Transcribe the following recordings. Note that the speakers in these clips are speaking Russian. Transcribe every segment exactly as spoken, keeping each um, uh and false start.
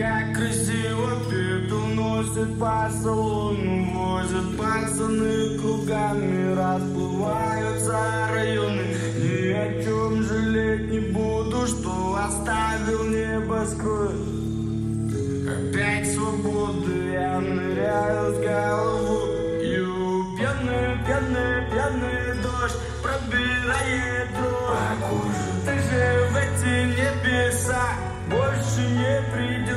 Как красиво пету носят по салону, возят пацаны кругами, расплываются районы. Ни о чем жалеть не буду, что оставил небоскреб. Опять свободы, я ныряю с головою. Пьяный, пьяный, пьяный дождь пробирает дрожь. Ты же в эти небеса больше не придешь.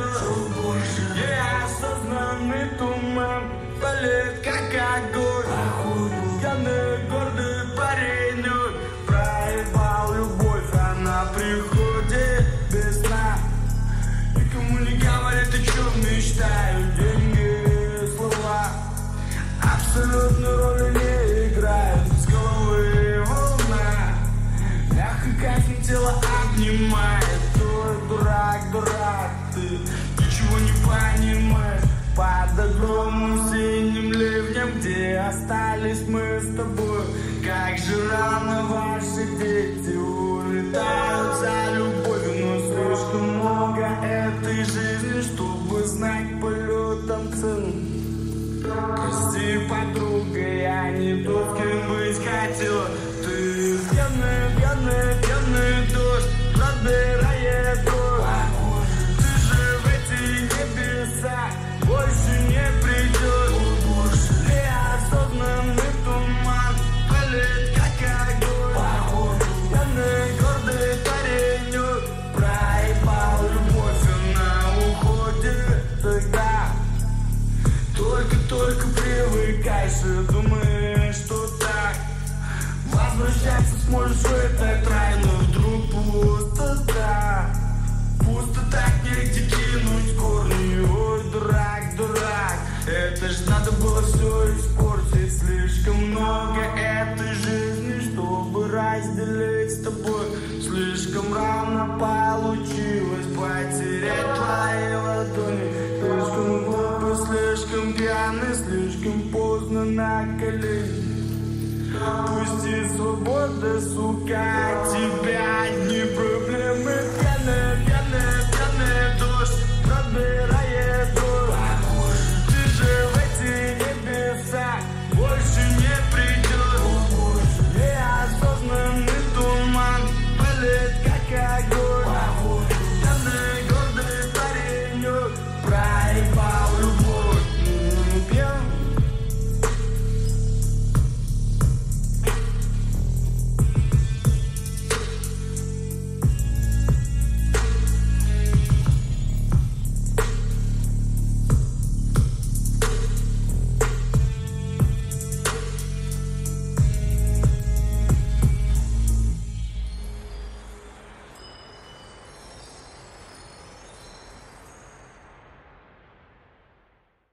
Неосознанный туман полет, как огонь. Пьяный, гордый парень проебал любовь, она приходит без сна. Никому не говорят, о чем мечтаю. Деньги, слова абсолютно роли не играют. С головы волна мягко, как тело обнимает. Ой, дурак, дурак, ты ничего не понимаешь. Под огромным синим ливнем, где остались мы с тобой. Как же рано ваши дети улетают за любовью. Но слишком много этой жизни, чтобы знать полетом цену. Прости, подруга, я не тот, кем быть хотела. Ты пьяный, пьяный, пьяный дождь пробирает дрожь. Ты же в эти небеса больше не придешь. Неосознанный туман полет, как огонь. Пьяный, гордый парень проебал любовь, она уходит тогда. Только-только привыкаешь и думаешь, что так возвращаться сможешь в этот рай, но вдруг пустота. Пусто так, негде кинуть корни. Ой, дурак, дурак, это ж надо было все испортить. Слишком много этой жизни, чтобы разделить с тобой. Слишком рано получилось потерять твои ладони. Слишком глупо, слишком пьяный, слишком поздно на колени. Пусти, свобода, сука, тебя